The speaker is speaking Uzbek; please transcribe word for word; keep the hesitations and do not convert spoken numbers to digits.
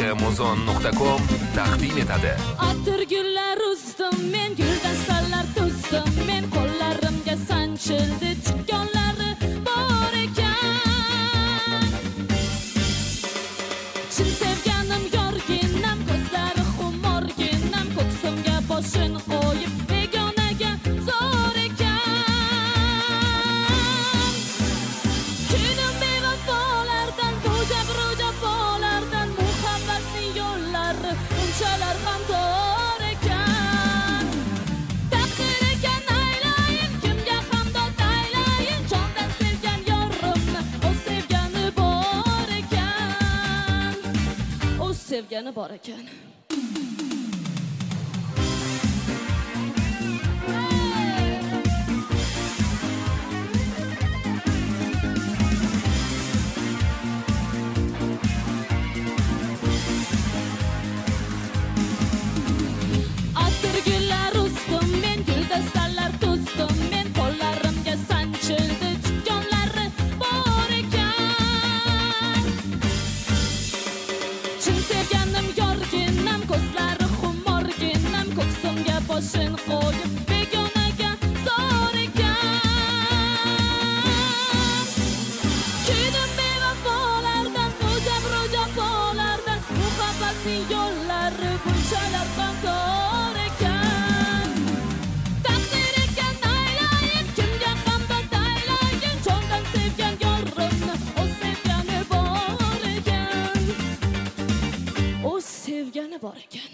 muzon nuqta com taqdim etadi. Atirgullar ustim men, guldastallar to'sdim men, qo'llarimga sanchildi tikonlari bor ekan. Chin sevganim yorginam, ko'zlari xumorginam, ko'ksimga boshini qo'yib begonaga zo'r ekan. Kunim bevafolardan, bu jabru jafolardan, muhabbatning yo'llari unchalar ham tor ekan. Taqdir ekan aylayin, kimga ham dod aylayin, jondan sevgan yorimni, o'z sevgani bor ekan, o'z sevgani bor ekan. Atirgullar ustim men, guldastallar to'sdim men, qo'llarimga sanchildi tikonlari bor ekan. Chin sevganim yorginam, ko'zlari xumorginam, ko'ksimga boshini qo'yib begonaga zo'r ekan. Kunim bevafolardan, bu jabru jafolardan, muhabbatning yo'llari bunchalar ham tor ekan. Taqdir ekan aylayin, kimga ham dod aylayin, jondan sevgan yorimni, o'z sevgani bor ekan, o'z sevgani bor ekan.